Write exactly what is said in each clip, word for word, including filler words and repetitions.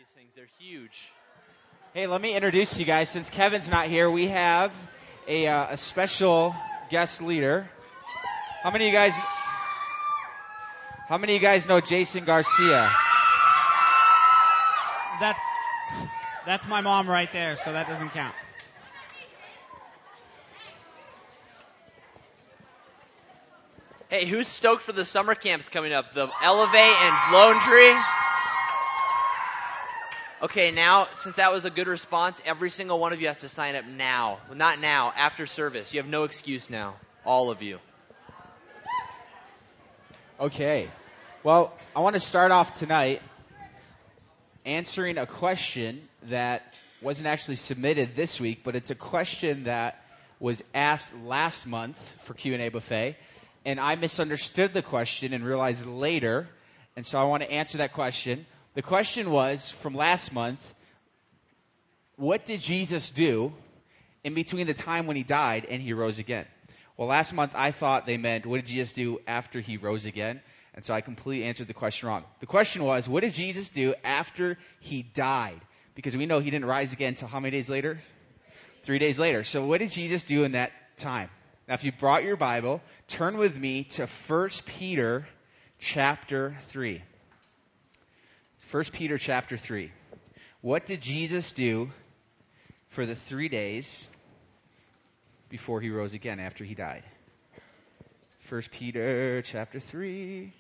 these things. They're huge. Hey, let me introduce you guys. Since Kevin's not here, we have a, uh, a special guest leader. How many of you guys? How many of you guys know Jason Garcia? That that's my mom right there, so that doesn't count. Hey, who's stoked for the summer camps coming up? The Elevate and Lone Tree? Okay, now, since that was a good response, every single one of you has to sign up now. Well, not now, after service. You have no excuse now. All of you. Okay. Well, I want to start off tonight answering a question that wasn't actually submitted this week, but it's a question that was asked last month for Q and A Buffet, and I misunderstood the question and realized later, and so I want to answer that question. The question was, from last month, what did Jesus do in between the time when he died and he rose again? Well, last month I thought they meant, what did Jesus do after he rose again? And so I completely answered the question wrong. The question was, what did Jesus do after he died? Because we know he didn't rise again until how many days later? Three days later. So what did Jesus do in that time? Now, if you brought your Bible, turn with me to First Peter chapter three. First Peter chapter three. What did Jesus do for the three days before he rose again after he died? First Peter chapter three.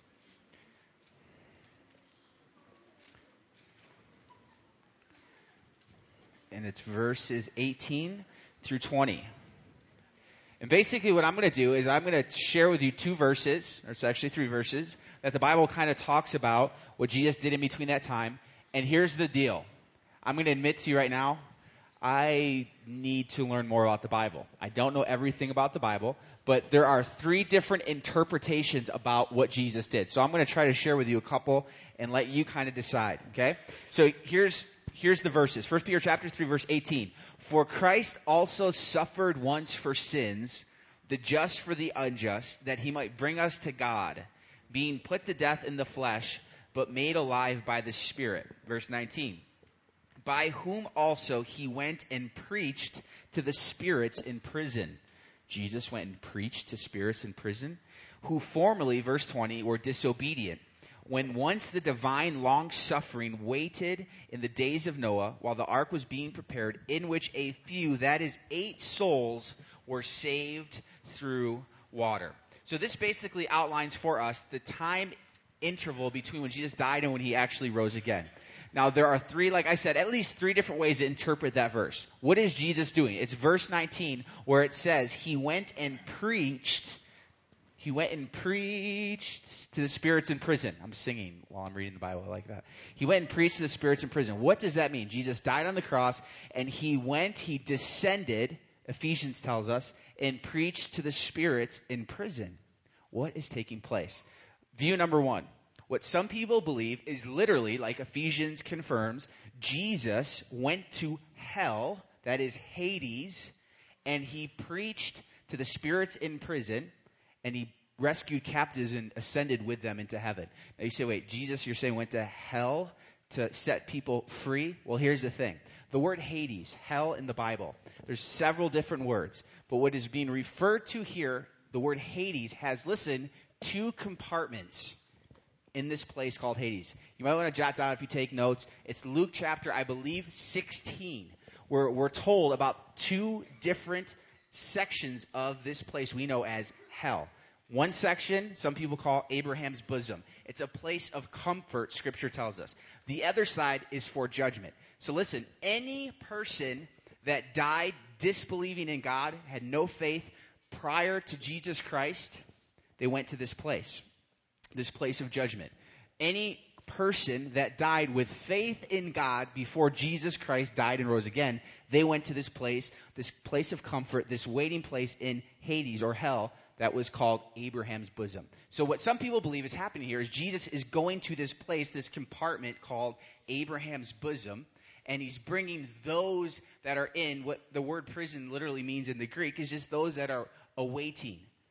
And it's verses eighteen through twenty. And basically what I'm going to do is I'm going to share with you two verses, or it's actually three verses, that the Bible kind of talks about what Jesus did in between that time. And here's the deal. I'm going to admit to you right now, I need to learn more about the Bible. I don't know everything about the Bible, but there are three different interpretations about what Jesus did. So I'm going to try to share with you a couple and let you kind of decide, okay? So here's here's the verses. First Peter chapter three, verse eighteen. For Christ also suffered once for sins, the just for the unjust, that he might bring us to God, being put to death in the flesh, but made alive by the Spirit. Verse nineteen. By whom also he went and preached to the spirits in prison. Jesus went and preached to spirits in prison, who formerly, verse twenty, were disobedient, when once the divine long-suffering waited in the days of Noah, while the ark was being prepared, in which a few, that is eight souls, were saved through water. So this basically outlines for us the time interval between when Jesus died and when he actually rose again. Now, there are three, like I said, at least three different ways to interpret that verse. What is Jesus doing? It's verse nineteen where it says, he went and preached, he went and preached to the spirits in prison. I'm singing while I'm reading the Bible. I like that. He went and preached to the spirits in prison. What does that mean? Jesus died on the cross and he went, he descended, Ephesians tells us, and preached to the spirits in prison. What is taking place? View number one. What some people believe is literally, like Ephesians confirms, Jesus went to hell, that is Hades, and he preached to the spirits in prison, and he rescued captives and ascended with them into heaven. Now you say, wait, Jesus, you're saying went to hell to set people free? Well, here's the thing. The word Hades, hell in the Bible, there's several different words, but what is being referred to here, the word Hades, has, listen, two compartments in this place called Hades. You might want to jot down if you take notes. It's Luke chapter, I believe, sixteen, where we're told about two different sections of this place we know as hell. One section, some people call Abraham's bosom. It's a place of comfort, Scripture tells us. The other side is for judgment. So listen, any person that died disbelieving in God, had no faith prior to Jesus Christ, they went to this place. This place of judgment. Any person that died with faith in God before Jesus Christ died and rose again, they went to this place, this place of comfort, this waiting place in Hades or hell that was called Abraham's bosom. So what some people believe is happening here is Jesus is going to this place, this compartment called Abraham's bosom, and he's bringing those that are in what the word prison literally means in the Greek is just those that are awaiting.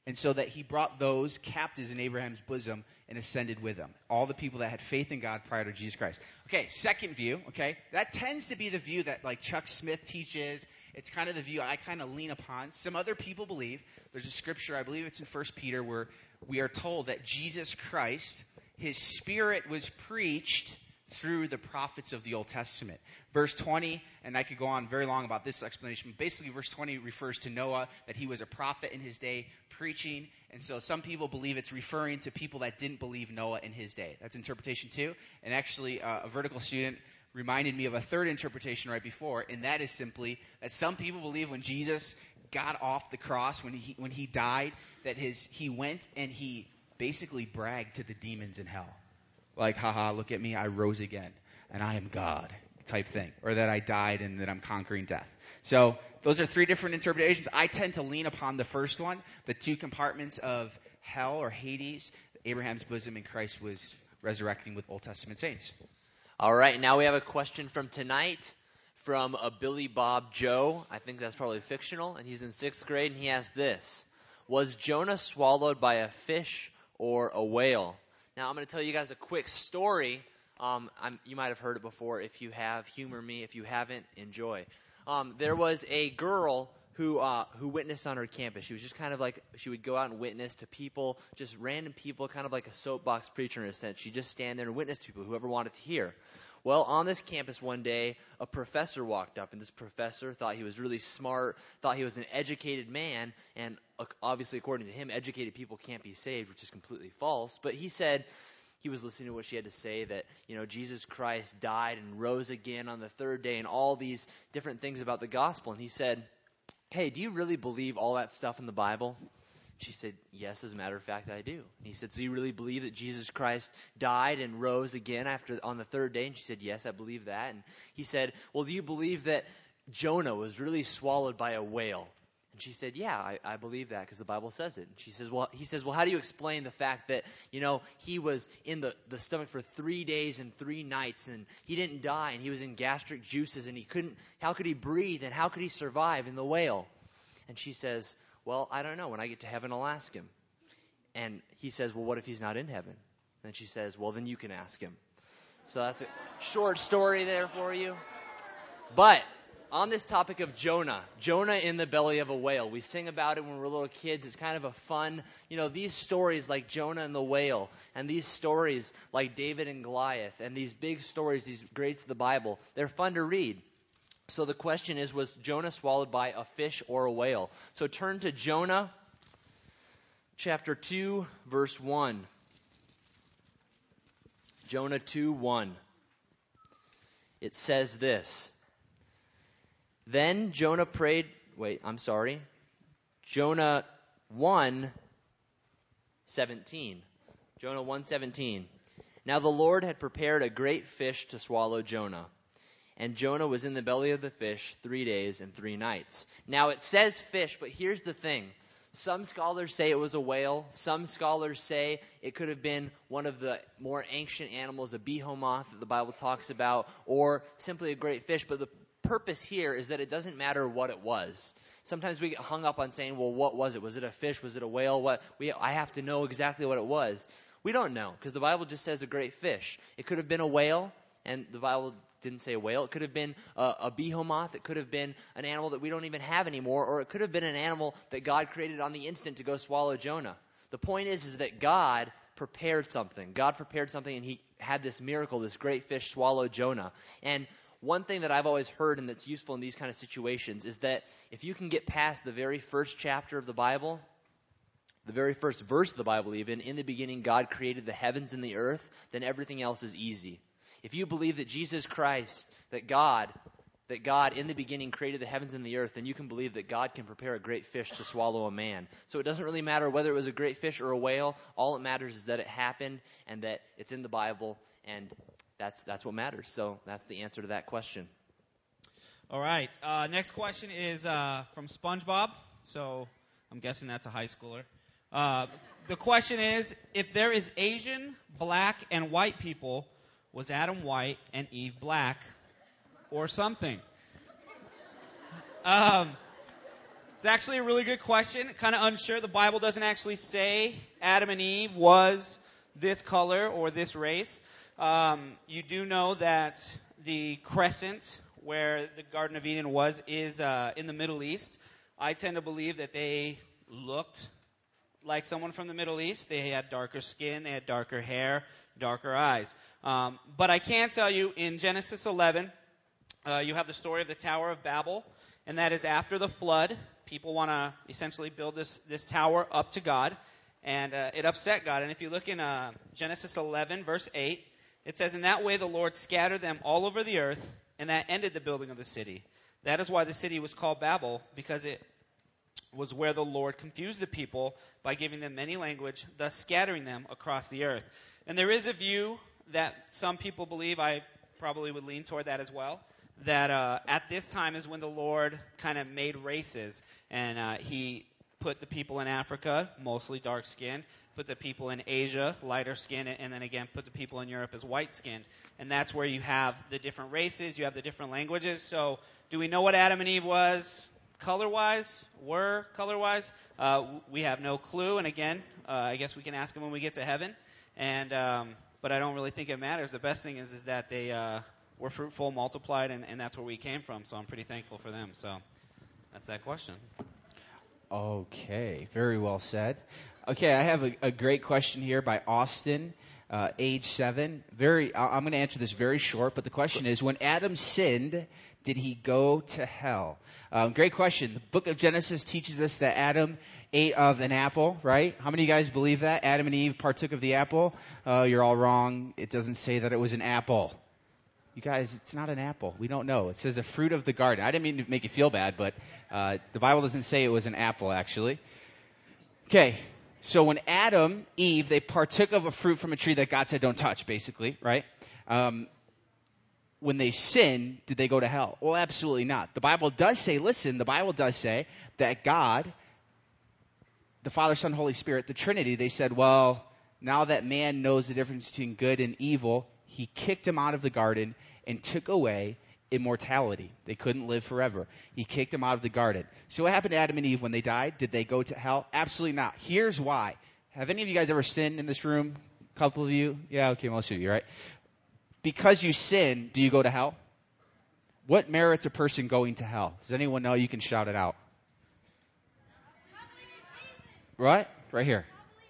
And so that he brought those captives in Abraham's bosom and ascended with them. All the people that had faith in God prior to Jesus Christ. Okay, second view, okay? That tends to be the view that like Chuck Smith teaches. It's kind of the view I kind of lean upon. Some other people believe, there's a scripture, I believe it's in First Peter, where we are told that Jesus Christ, his spirit was preached through the prophets of the Old Testament. Verse twenty, and I could go on very long about this explanation, but basically verse twenty refers to Noah, that he was a prophet in his day preaching, and so some people believe it's referring to people that didn't believe Noah in his day. That's interpretation two, and actually uh, a vertical student reminded me of a third interpretation right before, and that is simply that some people believe when Jesus got off the cross, when he when he died, that his he went and he basically bragged to the demons in hell. Like, haha, look at me, I rose again, and I am God, type thing. Or that I died and that I'm conquering death. So those are three different interpretations. I tend to lean upon the first one, the two compartments of hell or Hades, Abraham's bosom, and Christ was resurrecting with Old Testament saints. All right, now we have a question from tonight from a Billy Bob Joe. I think that's probably fictional, and he's in sixth grade, and he asked this. Was Jonah swallowed by a fish or a whale? Now, I'm going to tell you guys a quick story. Um, I'm, you might have heard it before. If you have, humor me. If you haven't, enjoy. Um, there was a girl who uh, who witnessed on her campus. She was just kind of like, she would go out and witness to people, just random people, kind of like a soapbox preacher in a sense. She'd just stand there and witness to people, whoever wanted to hear. Well, on this campus one day, a professor walked up, and this professor thought he was really smart, thought he was an educated man, and obviously, according to him, educated people can't be saved, which is completely false. But he said, he was listening to what she had to say, that, you know, Jesus Christ died and rose again on the third day, and all these different things about the gospel. And he said, hey, do you really believe all that stuff in the Bible? She said, yes, as a matter of fact, I do. And he said, so you really believe that Jesus Christ died and rose again after on the third day? And she said, yes, I believe that. And he said, well, do you believe that Jonah was really swallowed by a whale? And she said, yeah, I, I believe that because the Bible says it. And she says, well, he says, well, how do you explain the fact that, you know, he was in the, the stomach for three days and three nights and he didn't die and he was in gastric juices and he couldn't, how could he breathe and how could he survive in the whale? And she says, well, I don't know. When I get to heaven, I'll ask him. And he says, well, what if he's not in heaven? And she says, well, then you can ask him. So that's a short story there for you. But on this topic of Jonah, Jonah in the belly of a whale, we sing about it when we're little kids. It's kind of a fun, you know, these stories like Jonah and the whale, and these stories like David and Goliath, and these big stories, these greats of the Bible, they're fun to read. So the question is, was Jonah swallowed by a fish or a whale? So turn to Jonah chapter two, verse one. Jonah two, one. It says this. Then Jonah prayed, wait, I'm sorry. Jonah one, seventeen. Jonah one, seventeen. Now the Lord had prepared a great fish to swallow Jonah. And Jonah was in the belly of the fish three days and three nights. Now it says fish, but here's the thing. Some scholars say it was a whale. Some scholars say it could have been one of the more ancient animals, a behemoth that the Bible talks about, or simply a great fish. But the purpose here is that it doesn't matter what it was. Sometimes we get hung up on saying, well, what was it? Was it a fish? Was it a whale? What? We, I have to know exactly what it was. We don't know, because the Bible just says a great fish. It could have been a whale, and the Bible didn't say a whale. It could have been a, a behemoth. It could have been an animal that we don't even have anymore, or it could have been an animal that God created on the instant to go swallow Jonah. The point is, is that God prepared something. God prepared something, and he had this miracle, this great fish swallow Jonah. And one thing that I've always heard and that's useful in these kind of situations is that if you can get past the very first chapter of the Bible, the very first verse of the Bible even, in the beginning God created the heavens and the earth, then everything else is easy. If you believe that Jesus Christ, that God, that God in the beginning created the heavens and the earth, then you can believe that God can prepare a great fish to swallow a man. So it doesn't really matter whether it was a great fish or a whale. All it matters is that it happened and that it's in the Bible, and that's that's what matters. So that's the answer to that question. All right. Uh, next question is uh, from SpongeBob. So I'm guessing that's a high schooler. Uh, the question is, if there is Asian, black, and white people, was Adam white and Eve black, or something? Um, It's actually a really good question. Kind of unsure. The Bible doesn't actually say Adam and Eve was this color or this race. Um, you do know that the crescent where the Garden of Eden was is uh, in the Middle East. I tend to believe that they looked like someone from the Middle East. They had darker skin, they had darker hair, darker eyes. Um, but I can tell you in Genesis eleven, uh, you have the story of the Tower of Babel, and that is after the flood. People want to essentially build this, this tower up to God, and uh, it upset God. And if you look in uh, Genesis eleven, verse eight, it says, "In that way the Lord scattered them all over the earth, and that ended the building of the city. That is why the city was called Babel, because it was where the Lord confused the people by giving them many language, thus scattering them across the earth." And there is a view that some people believe, I probably would lean toward that as well, that uh, at this time is when the Lord kind of made races, and uh, he put the people in Africa, mostly dark-skinned, put the people in Asia, lighter-skinned, and then again put the people in Europe as white-skinned. And that's where you have the different races, you have the different languages. So do we know what Adam and Eve was color-wise, were color-wise? Uh, we have no clue, and again, uh, I guess we can ask them when we get to heaven. And um, but I don't really think it matters. The best thing is is that they uh, were fruitful, multiplied, and, and that's where we came from. So I'm pretty thankful for them. So that's that question. Okay, very well said. Okay, I have a, a great question here by Austin, uh, age seven. Very, I'm going to answer this very short, but the question is: when Adam sinned, did he go to hell? Um, great question. The book of Genesis teaches us that Adam ate of an apple, right? How many of you guys believe that? Adam and Eve partook of the apple? Uh, you're all wrong. It doesn't say that it was an apple. You guys, it's not an apple. We don't know. It says a fruit of the garden. I didn't mean to make you feel bad, but uh, the Bible doesn't say it was an apple, actually. Okay, so when Adam, Eve, they partook of a fruit from a tree that God said don't touch, basically, right? Um, when they sinned, did they go to hell? Well, absolutely not. The Bible does say, listen, the Bible does say that God, the Father, Son, Holy Spirit, the Trinity, they said, well, now that man knows the difference between good and evil, he kicked him out of the garden and took away immortality. They couldn't live forever. He kicked them out of the garden. So what happened to Adam and Eve when they died? Did they go to hell? Absolutely not. Here's why. Have any of you guys ever sinned in this room? A couple of you? Yeah, okay, most of you, right? Because you sin, do you go to hell? What merits a person going to hell? Does anyone know? You can shout it out. Right? Right here.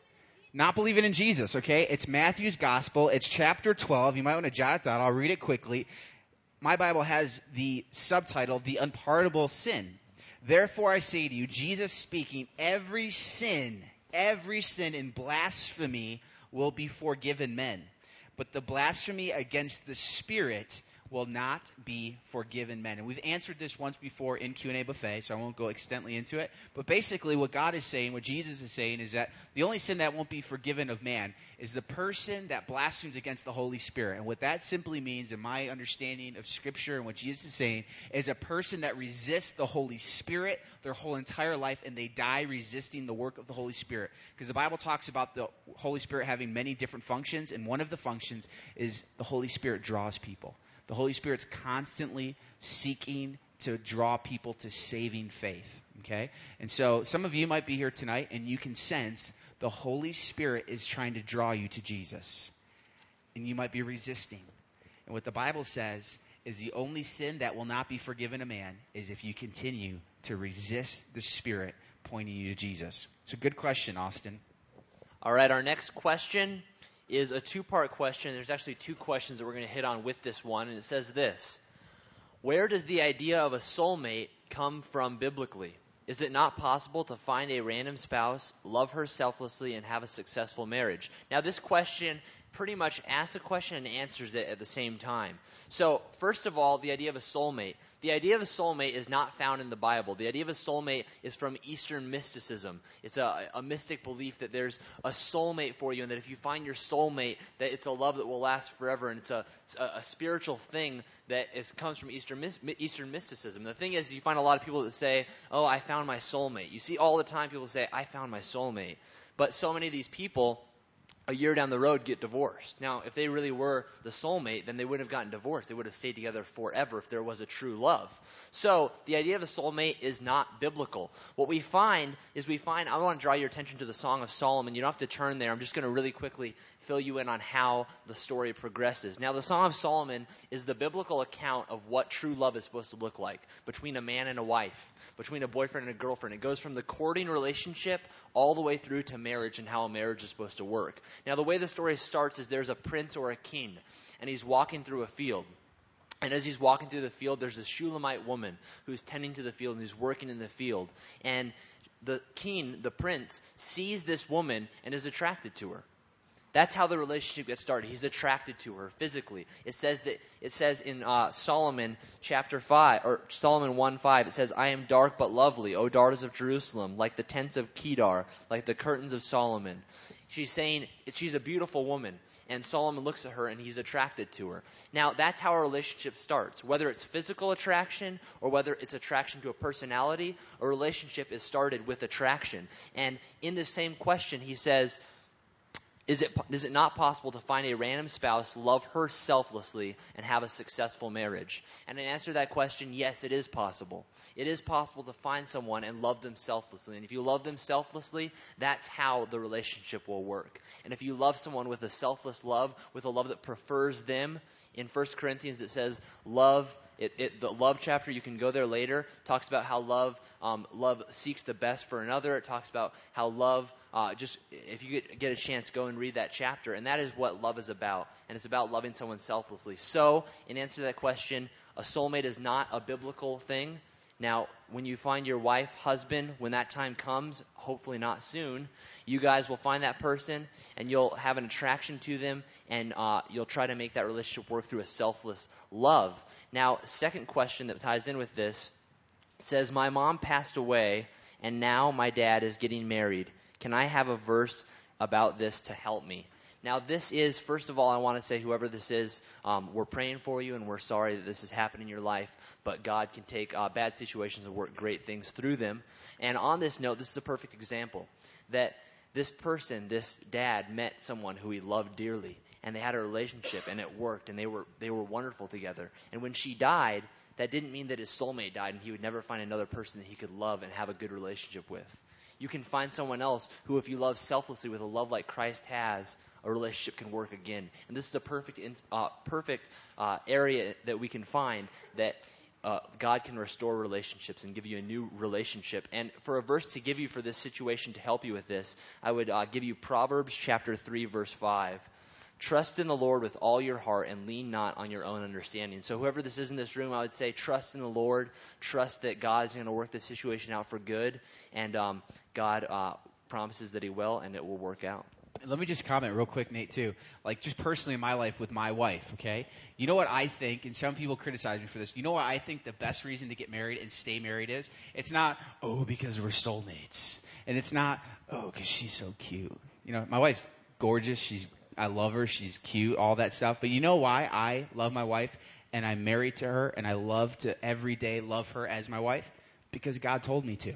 Not believing in Jesus, okay? It's Matthew's Gospel. It's chapter twelve. You might want to jot it down. I'll read it quickly. My Bible has the subtitle, The Unpardonable Sin. Therefore I say to you, Jesus speaking, every sin, every sin and blasphemy will be forgiven men. But the blasphemy against the Spirit will not be forgiven men. And we've answered this once before in Q and A buffet, so I won't go extensively into it. But basically what God is saying, what Jesus is saying, is that the only sin that won't be forgiven of man is the person that blasphemes against the Holy Spirit. And what that simply means, in my understanding of Scripture and what Jesus is saying, is a person that resists the Holy Spirit their whole entire life, and they die resisting the work of the Holy Spirit. Because the Bible talks about the Holy Spirit having many different functions, and one of the functions is the Holy Spirit draws people. The Holy Spirit's constantly seeking to draw people to saving faith, okay? And so some of you might be here tonight and you can sense the Holy Spirit is trying to draw you to Jesus. And you might be resisting. And what the Bible says is the only sin that will not be forgiven a man is if you continue to resist the Spirit pointing you to Jesus. It's a good question, Austin. All right, our next question is a two-part question. There's actually two questions that we're going to hit on with this one, and it says this: where does the idea of a soulmate come from biblically? Is it not possible to find a random spouse, love her selflessly, and have a successful marriage? Now, this question pretty much asks a question and answers it at the same time. So, first of all, the idea of a soulmate. The idea of a soulmate is not found in the Bible. The idea of a soulmate is from Eastern mysticism. It's a, a mystic belief that there's a soulmate for you, and that if you find your soulmate, that it's a love that will last forever, and it's a, a, a spiritual thing that is, comes from Eastern, Eastern mysticism. The thing is, you find a lot of people that say, oh, I found my soulmate. You see all the time people say, I found my soulmate. But so many of these people a year down the road get divorced. Now, if they really were the soulmate, then they wouldn't have gotten divorced. They would have stayed together forever if there was a true love. So the idea of a soulmate is not biblical. What we find is we find, I want to draw your attention to the Song of Solomon. You don't have to turn there. I'm just going to really quickly fill you in on how the story progresses. Now, the Song of Solomon is the biblical account of what true love is supposed to look like between a man and a wife, between a boyfriend and a girlfriend. It goes from the courting relationship all the way through to marriage and how a marriage is supposed to work. Now, the way the story starts is there's a prince or a king, and he's walking through a field. And as he's walking through the field, there's this Shulamite woman who's tending to the field and who's working in the field. And the king, the prince, sees this woman and is attracted to her. That's how the relationship gets started. He's attracted to her physically. It says that it says in uh, Solomon chapter five or Solomon one five. It says, "I am dark but lovely, O daughters of Jerusalem, like the tents of Kedar, like the curtains of Solomon." She's saying she's a beautiful woman, and Solomon looks at her and he's attracted to her. Now, that's how a relationship starts. Whether it's physical attraction or whether it's attraction to a personality, a relationship is started with attraction. And in the same question, he says, Is it, is it not possible to find a random spouse, love her selflessly, and have a successful marriage? And in answer to that question, yes, it is possible. It is possible to find someone and love them selflessly. And if you love them selflessly, that's how the relationship will work. And if you love someone with a selfless love, with a love that prefers them, in First Corinthians it says love, it, it, the love chapter, you can go there later, talks about how love um, love seeks the best for another. It talks about how love, uh, just if you get, get a chance, go and read that chapter. And that is what love is about. And it's about loving someone selflessly. So, in answer to that question, a soulmate is not a biblical thing. Now, when you find your wife, husband, when that time comes, hopefully not soon, you guys will find that person and you'll have an attraction to them, and uh, you'll try to make that relationship work through a selfless love. Now, second question that ties in with this says, "My mom passed away and now my dad is getting married. Can I have a verse about this to help me?" Now, this is, first of all, I want to say, whoever this is, um, we're praying for you and we're sorry that this has happened in your life, but God can take uh, bad situations and work great things through them. And on this note, this is a perfect example that this person, this dad, met someone who he loved dearly, and they had a relationship, and it worked, and they were they were wonderful together. And when she died, that didn't mean that his soulmate died and he would never find another person that he could love and have a good relationship with. You can find someone else who, if you love selflessly with a love like Christ has, a relationship can work again. And this is a perfect uh, perfect uh, area that we can find that uh, God can restore relationships and give you a new relationship. And for a verse to give you for this situation to help you with this, I would uh, give you Proverbs chapter three, verse five. "Trust in the Lord with all your heart and lean not on your own understanding." So whoever this is in this room, I would say trust in the Lord. Trust that God is going to work this situation out for good. And um, God uh, promises that he will, and it will work out. Let me just comment real quick, Nate, too. Like, just personally in my life with my wife, okay? You know what I think, and some people criticize me for this. You know what I think the best reason to get married and stay married is? It's not, oh, because we're soulmates. And it's not, oh, because she's so cute. You know, my wife's gorgeous. She's, I love her. She's cute, all that stuff. But you know why I love my wife, and I'm married to her, and I love to every day love her as my wife? Because God told me to.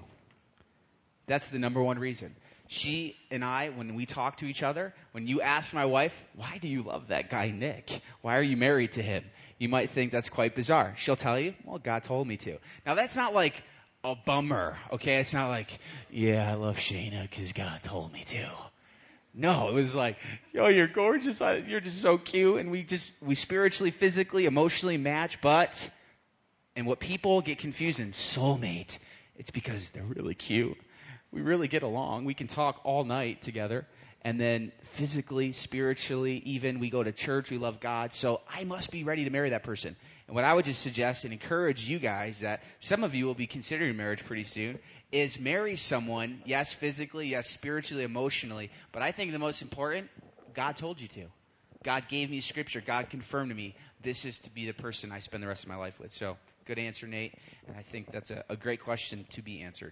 That's the number one reason. She and I, when we talk to each other, when you ask my wife, "Why do you love that guy, Nick? Why are you married to him?" You might think that's quite bizarre. She'll tell you, "Well, God told me to." Now, that's not like a bummer, okay? It's not like, "Yeah, I love Shayna because God told me to." No, it was like, "Yo, you're gorgeous. You're just so cute." And we just, we spiritually, physically, emotionally match. But, and what people get confused in, soulmate, it's because they're really cute. We really get along. We can talk all night together. And then physically, spiritually, even we go to church. We love God. So I must be ready to marry that person. And what I would just suggest and encourage you guys, that some of you will be considering marriage pretty soon, is marry someone, yes, physically, yes, spiritually, emotionally. But I think the most important, God told you to. God gave me scripture. God confirmed to me this is to be the person I spend the rest of my life with. So good answer, Nate. And I think that's a, a great question to be answered.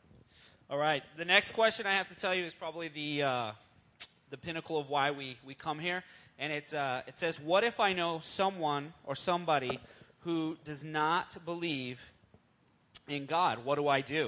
All right. The next question I have to tell you is probably the uh, the pinnacle of why we, we come here. And it's uh, it says, "What if I know someone or somebody who does not believe in God? What do I do?"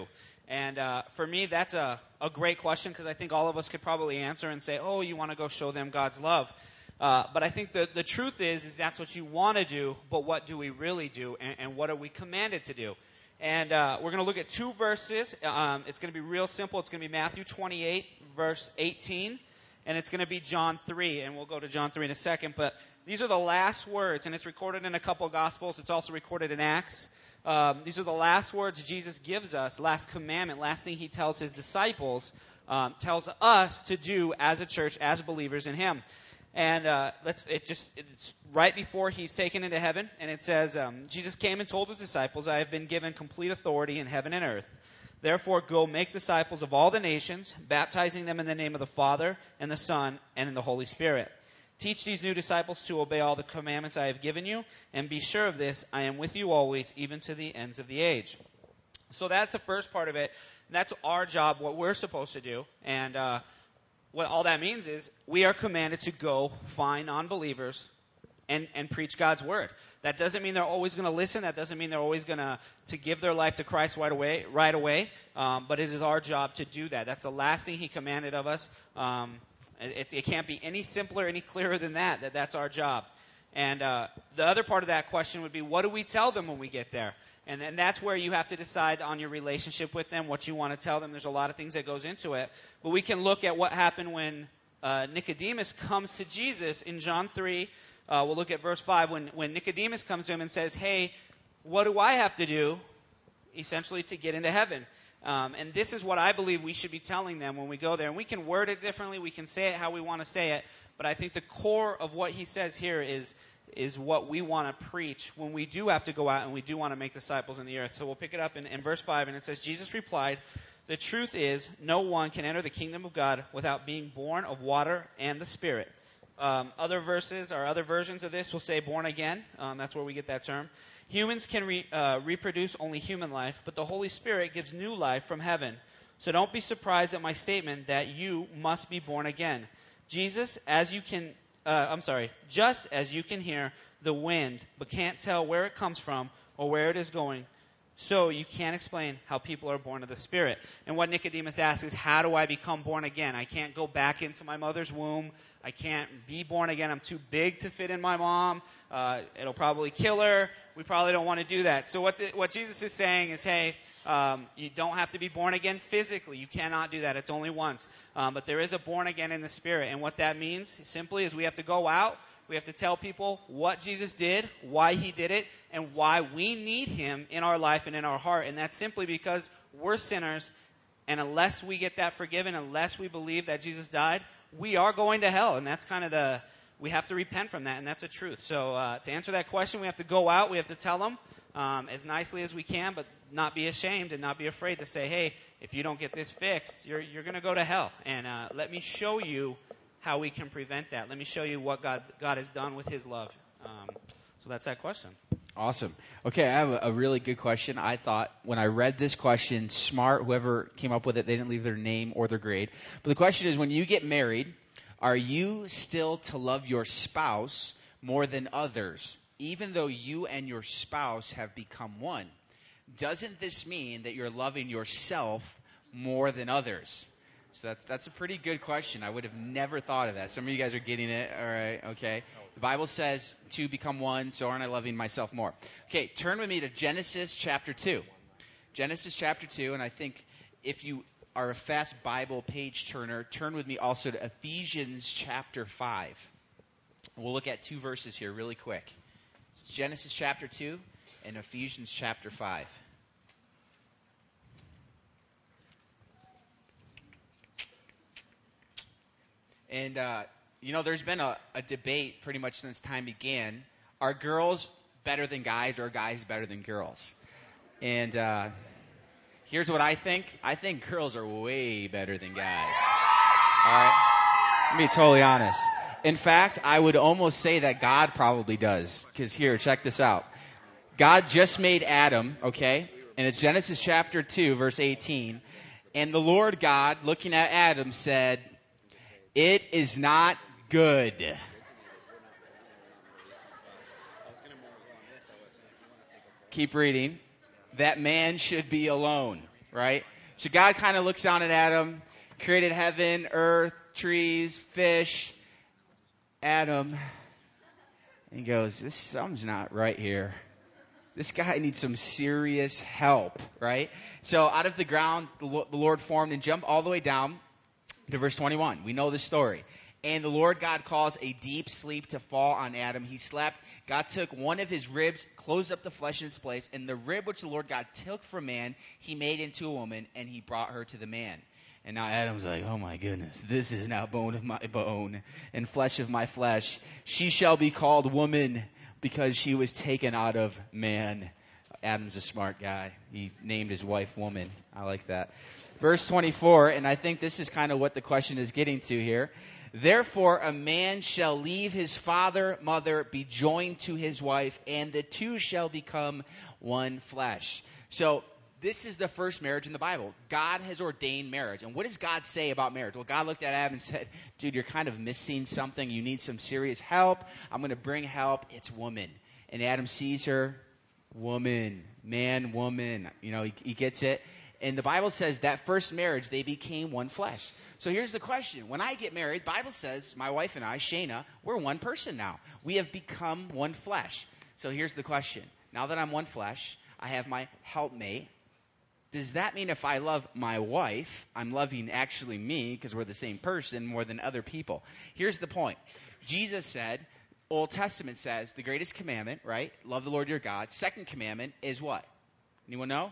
And uh, for me, that's a, a great question because I think all of us could probably answer and say, oh, you want to go show them God's love. Uh, but I think the, the truth is, is that's what you want to do, but what do we really do, and, and what are we commanded to do? And uh, we're going to look at two verses. Um, it's going to be real simple. It's going to be Matthew twenty-eight, verse eighteen, and it's going to be John three, and we'll go to John three in a second. But these are the last words, and it's recorded in a couple of Gospels. It's also recorded in Acts. Um, these are the last words Jesus gives us, last commandment, last thing he tells his disciples, um, tells us to do as a church, as believers in him. And uh, let's, it just it's right before he's taken into heaven, and it says, um, Jesus came and told his disciples, I have been given complete authority in heaven and earth. Therefore, go make disciples of all the nations, baptizing them in the name of the Father, and the Son, and in the Holy Spirit. Teach these new disciples to obey all the commandments I have given you, and be sure of this, I am with you always, even to the ends of the age. So that's the first part of it. That's our job, what we're supposed to do. And uh, what all that means is we are commanded to go find non-believers and, and preach God's word. That doesn't mean they're always going to listen. That doesn't mean they're always going to to give their life to Christ right away. Right away. Um, but it is our job to do that. That's the last thing he commanded of us. Um, it, it can't be any simpler, any clearer than that. That that's our job. And uh, the other part of that question would be, what do we tell them when we get there? And then that's where you have to decide on your relationship with them, what you want to tell them. There's a lot of things that goes into it. But we can look at what happened when uh, Nicodemus comes to Jesus in John three. Uh, we'll look at verse five. When, when Nicodemus comes to him and says, hey, what do I have to do, essentially, to get into heaven? Um, and this is what I believe we should be telling them when we go there. And we can word it differently. We can say it how we want to say it. But I think the core of what he says here is is what we want to preach when we do have to go out and we do want to make disciples in the earth. So we'll pick it up in, in verse five, and it says, Jesus replied, the truth is, no one can enter the kingdom of God without being born of water and the Spirit. Um, other verses or other versions of this will say born again. Um, that's where we get that term. Humans can re, uh, reproduce only human life, but the Holy Spirit gives new life from heaven. So don't be surprised at my statement that you must be born again. Jesus, as you can Uh, I'm sorry, just as you can hear the wind, but can't tell where it comes from or where it is going, so you can't explain how people are born of the Spirit. And what Nicodemus asks is, how do I become born again? I can't go back into my mother's womb. I can't be born again. I'm too big to fit in my mom. Uh, it'll probably kill her. We probably don't want to do that. So what the, what Jesus is saying is, hey, um, you don't have to be born again physically. You cannot do that. It's only once. Um, but there is a born again in the Spirit. And what that means simply is we have to go out. We have to tell people what Jesus did, why he did it, and why we need him in our life and in our heart. And that's simply because we're sinners. And unless we get that forgiven, unless we believe that Jesus died, we are going to hell. And that's kind of the, we have to repent from that. And that's the truth. So uh, to answer that question, we have to go out. We have to tell them um, as nicely as we can, but not be ashamed and not be afraid to say, hey, if you don't get this fixed, you're, you're going to go to hell. And uh, let me show you how we can prevent that. Let me show you what God God has done with his love. Um, so that's that question. Awesome. Okay, I have a, a really good question. I thought when I read this question, smart, whoever came up with it, they didn't leave their name or their grade. But the question is, when you get married, are you still to love your spouse more than others, even though you and your spouse have become one? Doesn't this mean that you're loving yourself more than others? So that's that's a pretty good question. I would have never thought of that. Some of you guys are getting it. All right, okay. The Bible says two become one, so aren't I loving myself more? Okay, turn with me to Genesis chapter two. Genesis chapter two, and I think if you are a fast Bible page turner, turn with me also to Ephesians chapter five. We'll look at two verses here really quick. It's Genesis chapter two and Ephesians chapter five. And, uh, you know, there's been a, a debate pretty much since time began. Are girls better than guys, or are guys better than girls? And uh, here's what I think. I think girls are way better than guys. All right? Let me be totally honest. In fact, I would almost say that God probably does. Because here, check this out. God just made Adam, okay? And it's Genesis chapter two, verse eighteen. And the Lord God, looking at Adam, said, it is not good. Keep reading. That man should be alone, right? So God kind of looks down at Adam, created heaven, earth, trees, fish. Adam, and he goes, this something's not right here. This guy needs some serious help, right? So out of the ground, the Lord formed and jumped all the way down to verse twenty-one. We know the story. And the Lord God caused a deep sleep to fall on Adam. He slept. God took one of his ribs, closed up the flesh in its place, and the rib which the Lord God took from man, he made into a woman, and he brought her to the man. And now Adam's like, oh my goodness, this is now bone of my bone and flesh of my flesh. She shall be called woman because she was taken out of man. Adam's a smart guy. He named his wife woman. I like that. Verse twenty-four, and I think this is kind of what the question is getting to here. Therefore, a man shall leave his father, mother, be joined to his wife, and the two shall become one flesh. So, this is the first marriage in the Bible. God has ordained marriage. And what does God say about marriage? Well, God looked at Adam and said, dude, you're kind of missing something. You need some serious help. I'm going to bring help. It's woman. And Adam sees her. Woman. Man, woman. You know, he, he gets it. And the Bible says that first marriage, they became one flesh. So here's the question. When I get married, the Bible says, my wife and I, Shayna, we're one person now. We have become one flesh. So here's the question. Now that I'm one flesh, I have my helpmate. Does that mean if I love my wife, I'm loving actually me because we're the same person more than other people? Here's the point. Jesus said, Old Testament says, the greatest commandment, right? Love the Lord your God. Second commandment is what? Anyone know?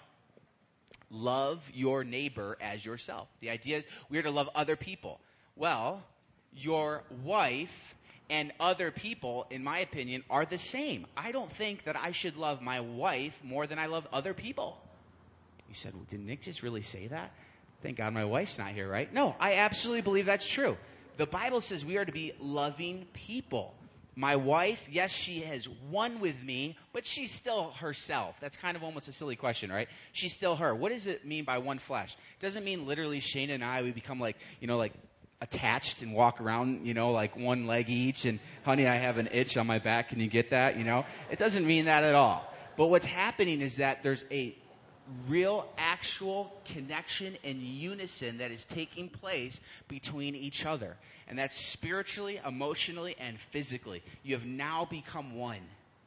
Love your neighbor as yourself. The idea is we are to love other people. Well, your wife and other people, in my opinion, are the same. I don't think that I should love my wife more than I love other people. You said, well, did Nick just really say that? Thank God my wife's not here, right? No, I absolutely believe that's true. The Bible says we are to be loving people. My wife, yes, she has one with me, but she's still herself. That's kind of almost a silly question, right? She's still her. What does it mean by one flesh? It doesn't mean literally Shane and I, we become like, you know, like attached and walk around, you know, like one leg each. And honey, I have an itch on my back. Can you get that? You know, it doesn't mean that at all. But what's happening is that there's a real, actual connection and unison that is taking place between each other. And that's spiritually, emotionally, and physically. You have now become one.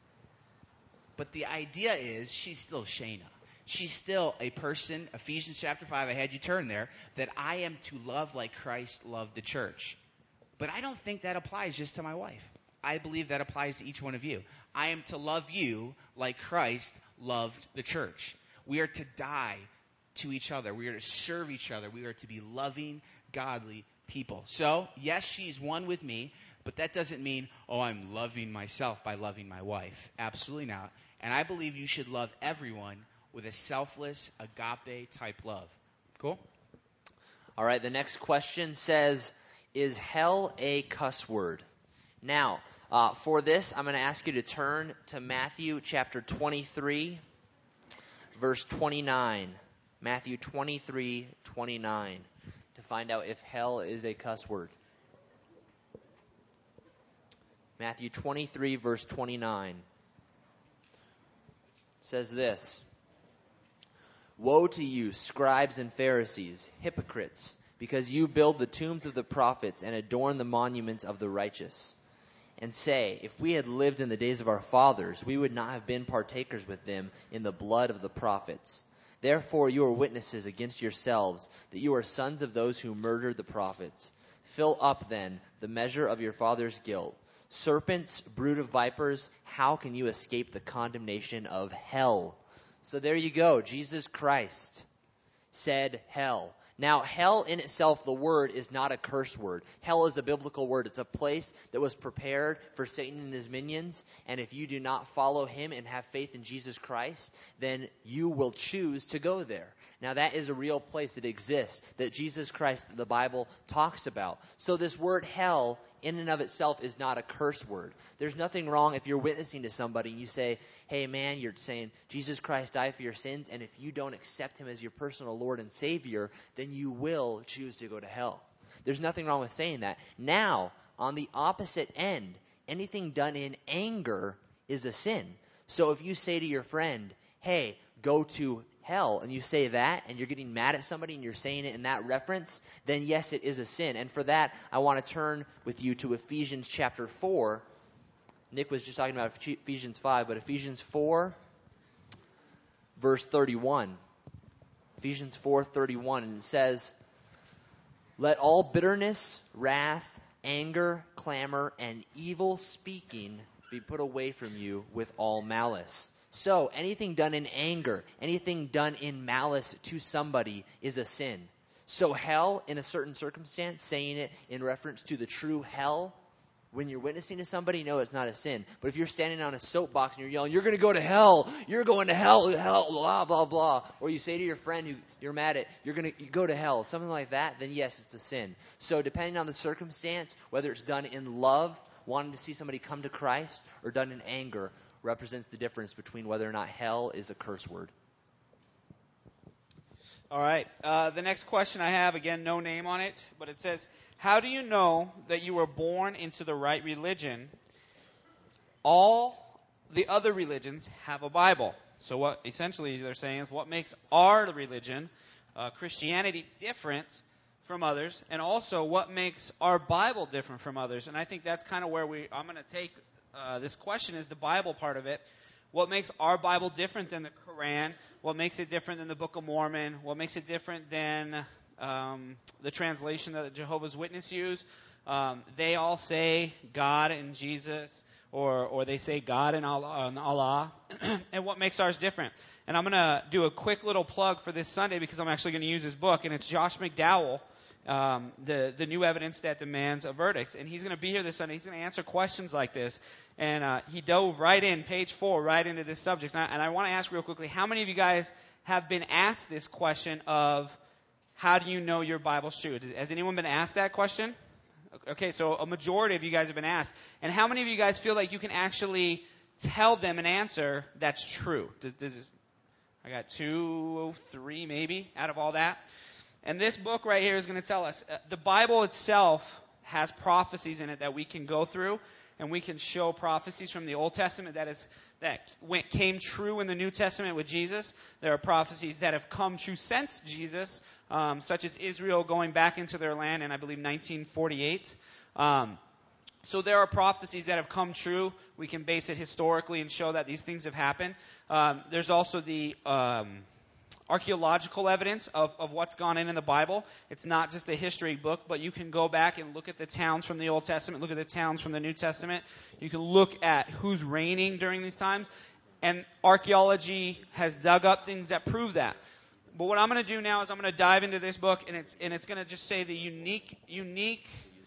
But the idea is she's still Shayna. She's still a person, Ephesians chapter five, I had you turn there, that I am to love like Christ loved the church. But I don't think that applies just to my wife. I believe that applies to each one of you. I am to love you like Christ loved the church. We are to die to each other. We are to serve each other. We are to be loving, godly people. So, yes, she's one with me, but that doesn't mean, oh, I'm loving myself by loving my wife. Absolutely not. And I believe you should love everyone with a selfless, agape type love. Cool? All right, the next question says, is hell a cuss word? Now, uh, for this, I'm going to ask you to turn to Matthew chapter twenty-three. Verse twenty-nine, Matthew twenty-three, twenty-nine, to find out if hell is a cuss word. Matthew twenty-three, verse twenty-nine says this, Woe to you, scribes and Pharisees, hypocrites, because you build the tombs of the prophets and adorn the monuments of the righteous. And say, if we had lived in the days of our fathers, we would not have been partakers with them in the blood of the prophets. Therefore you are witnesses against yourselves that you are sons of those who murdered the prophets. Fill up then the measure of your father's guilt. Serpents, brood of vipers, how can you escape the condemnation of hell? So there you go. Jesus Christ said hell. Now, hell in itself, the word, is not a curse word. Hell is a biblical word. It's a place that was prepared for Satan and his minions. And if you do not follow him and have faith in Jesus Christ, then you will choose to go there. Now, that is a real place that exists, that Jesus Christ, the Bible, talks about. So this word hell, in and of itself, is not a curse word. There's nothing wrong if you're witnessing to somebody and you say, hey man, you're saying Jesus Christ died for your sins, and if you don't accept him as your personal Lord and Savior, then you will choose to go to hell. There's nothing wrong with saying that. Now, on the opposite end, anything done in anger is a sin. So if you say to your friend, hey, go to hell, and you say that, and you're getting mad at somebody, and you're saying it in that reference, then yes, it is a sin. And for that, I want to turn with you to Ephesians chapter four. Nick was just talking about Ephesians five, but Ephesians four, verse thirty-one. Ephesians four thirty-one, and it says, "Let all bitterness, wrath, anger, clamor, and evil speaking be put away from you with all malice." So, anything done in anger, anything done in malice to somebody is a sin. So hell, in a certain circumstance, saying it in reference to the true hell, when you're witnessing to somebody, no, it's not a sin. But if you're standing on a soapbox and you're yelling, "You're going to go to hell, you're going to hell, hell, blah, blah, blah," or you say to your friend who you're mad at, "You're going to go to hell," something like that, then yes, it's a sin. So depending on the circumstance, whether it's done in love, wanting to see somebody come to Christ, or done in anger, represents the difference between whether or not hell is a curse word. All right. Uh, the next question I have, again, no name on it, but it says, "How do you know that you were born into the right religion? All the other religions have a Bible." So what essentially they're saying is, what makes our religion, uh, Christianity, different from others, and also what makes our Bible different from others? And I think that's kind of where we I'm going to take uh, this question, is the Bible part of it. What makes our Bible different than the Quran? What makes it different than the Book of Mormon? What makes it different than um, the translation that the Jehovah's Witnesses use? Um, they all say God and Jesus, or or they say God and Allah. And, Allah. And what makes ours different? And I'm going to do a quick little plug for this Sunday, because I'm actually going to use his book, and it's Josh McDowell, um, the, the New Evidence That Demands a Verdict. And he's going to be here this Sunday. He's going to answer questions like this. And uh, he dove right in, page four, right into this subject. And I, and I want to ask real quickly, how many of you guys have been asked this question of, how do you know your Bible's true? Has anyone been asked that question? Okay, so a majority of you guys have been asked. And how many of you guys feel like you can actually tell them an answer that's true? Does, does, I got two, three maybe out of all that. And this book right here is going to tell us, uh, the Bible itself has prophecies in it that we can go through, and we can show prophecies from the Old Testament that is that went, came true in the New Testament with Jesus. There are prophecies that have come true since Jesus, um, such as Israel going back into their land in, I believe, nineteen forty-eight. Um, so there are prophecies that have come true. We can base it historically and show that these things have happened. Um, there's also the um, archaeological evidence of, of what's gone in in the Bible. It's not just a history book, but you can go back and look at the towns from the Old Testament, look at the towns from the New Testament. You can look at who's reigning during these times, and archaeology has dug up things that prove that. But what I'm going to do now is I'm going to dive into this book, and it's and it's going to just say the unique unique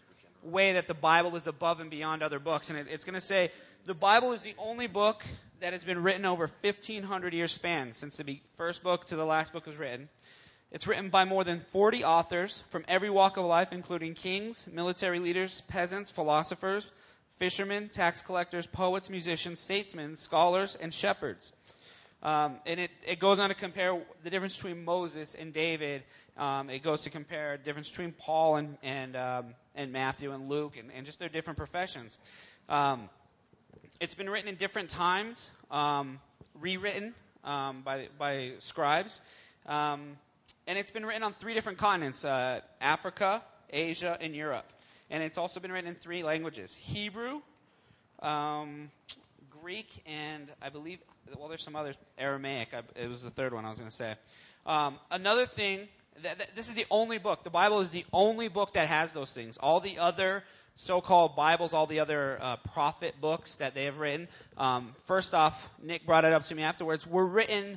way that the Bible is above and beyond other books. And it, it's going to say the Bible is the only book that has been written over fifteen hundred year span, since the first book to the last book was written. It's written by more than forty authors from every walk of life, including kings, military leaders, peasants, philosophers, fishermen, tax collectors, poets, musicians, statesmen, scholars, and shepherds. Um, and it, it goes on to compare the difference between Moses and David. Um, it goes to compare the difference between Paul and and, um, and Matthew and Luke, and, and just their different professions. Um, it's been written in different times, um, rewritten um, by by scribes, um, and it's been written on three different continents: uh, Africa, Asia, and Europe. And it's also been written in three languages: Hebrew, um, Greek, and I believe, well, there's some others, Aramaic. I, it was the third one I was going to say. Um, another thing, that, that, this is the only book. The Bible is the only book that has those things. All the other so-called Bibles, all the other uh, prophet books that they have written, um, first off, Nick brought it up to me afterwards, were written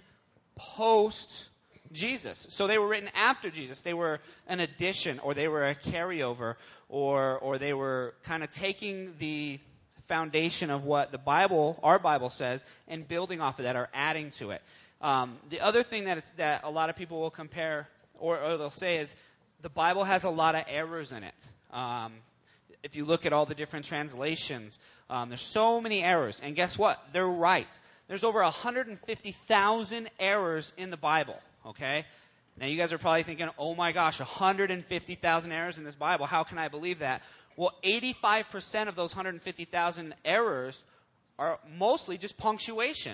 post-Jesus. So they were written after Jesus. They were an addition, or they were a carryover, or or they were kind of taking the foundation of what the Bible, our Bible says, and building off of that, or adding to it. Um, the other thing that it's, that a lot of people will compare, or, or they'll say, is the Bible has a lot of errors in it. Um, if you look at all the different translations, um, there's so many errors. And guess what? They're right. There's over one hundred fifty thousand errors in the Bible, okay? Now, you guys are probably thinking, oh my gosh, one hundred fifty thousand errors in this Bible. How can I believe that? Well, eighty-five percent of those one hundred fifty thousand errors are mostly just punctuation.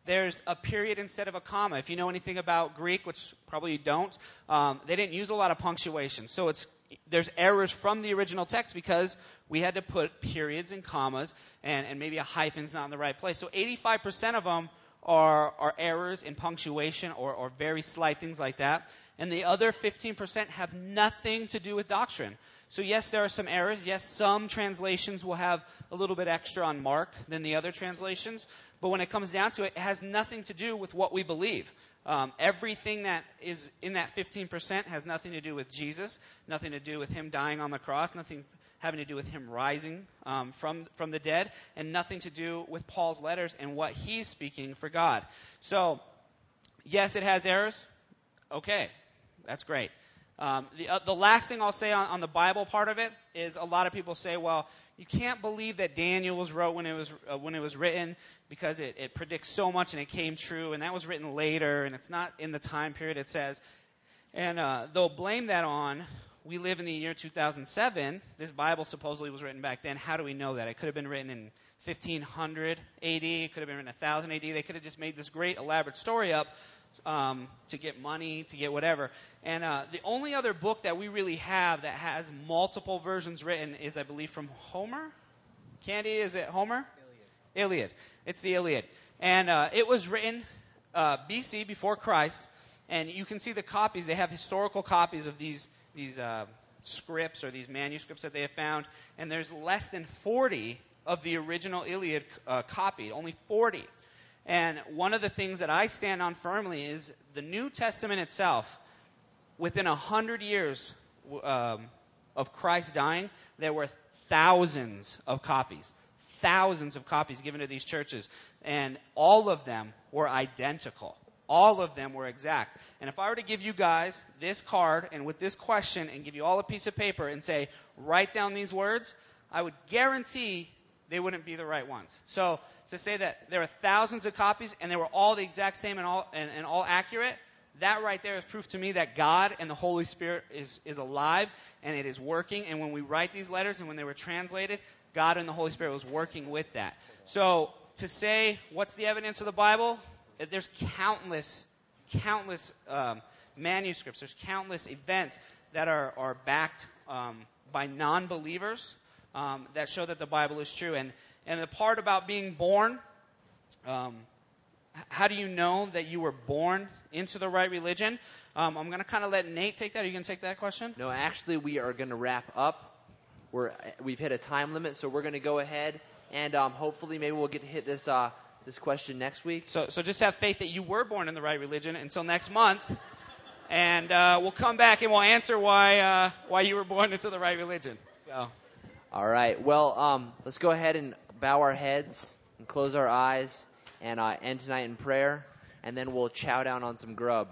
there's a period instead of a comma. If you know anything about Greek, which probably you don't, um, they didn't use a lot of punctuation. So it's there's errors from the original text because we had to put periods and commas, and, and maybe a hyphen's not in the right place. So eighty-five percent of them are, are errors in punctuation or, or very slight things like that. And the other fifteen percent have nothing to do with doctrine. So yes, there are some errors. Yes, some translations will have a little bit extra on mark than the other translations. But when it comes down to it, it has nothing to do with what we believe. Um, everything that is in that fifteen percent has nothing to do with Jesus, nothing to do with him dying on the cross, nothing having to do with him rising um, from from the dead, and nothing to do with Paul's letters and what he's speaking for God. So, yes, it has errors. Okay, that's great. Um, the, uh, the last thing I'll say on, on the Bible part of it is a lot of people say, well, you can't believe that Daniel was wrote when it was uh, when it was written because it, it predicts so much and it came true, and that was written later and it's not in the time period it says. And uh, they'll blame that on, we live in the year two thousand seven. This Bible supposedly was written back then. How do we know that? It could have been written in fifteen hundred A D. It could have been written one thousand A D. They could have just made this great elaborate story up um, to get money, to get whatever. And uh, the only other book that we really have that has multiple versions written is, I believe, from Homer. Candy, is it Homer? Iliad. Iliad. It's the Iliad. And uh, it was written uh, B C, before Christ. And you can see the copies. They have historical copies of these these uh, scripts or these manuscripts that they have found. And there's less than forty of the original Iliad uh, copied. Only forty. And one of the things that I stand on firmly is the New Testament itself. Within a hundred years um, of Christ dying, there were thousands of copies. Thousands of copies given to these churches. And all of them were identical. All of them were exact. And if I were to give you guys this card and with this question and give you all a piece of paper and say, write down these words, I would guarantee they wouldn't be the right ones. So to say that there are thousands of copies and they were all the exact same and all and, and all accurate, that right there is proof to me that God and the Holy Spirit is, is alive and it is working. And when we write these letters and when they were translated, God and the Holy Spirit was working with that. So to say, what's the evidence of the Bible? There's countless, countless um, manuscripts. There's countless events that are, are backed um, by non-believers um, that show that the Bible is true. And, and the part about being born, um, how do you know that you were born into the right religion? Um, I'm going to kind of let Nate take that. Are you going to take that question? No, actually, we are going to wrap up. We're, we've hit a time limit, so we're going to go ahead and um, hopefully maybe we'll get to hit this uh, this question next week. So, so just have faith that you were born in the right religion until next month, and uh, we'll come back and we'll answer why uh, why you were born into the right religion. So, all right. Well, um, let's go ahead and bow our heads and close our eyes and uh, end tonight in prayer, and then we'll chow down on some grub.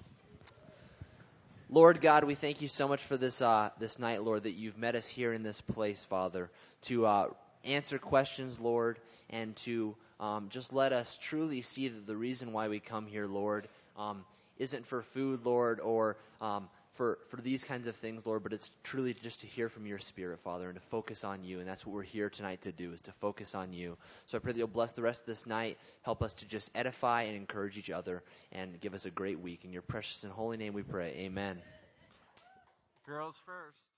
Lord God, we thank you so much for this uh, this night, Lord, that you've met us here in this place, Father, to uh, answer questions, Lord, and to um, just let us truly see that the reason why we come here, Lord, um, isn't for food, Lord, or um, for, for these kinds of things, Lord, but it's truly just to hear from your Spirit, Father, and to focus on you. And that's what we're here tonight to do, is to focus on you. So I pray that you'll bless the rest of this night, help us to just edify and encourage each other, and give us a great week. In your precious and holy name we pray. Amen. Girls first.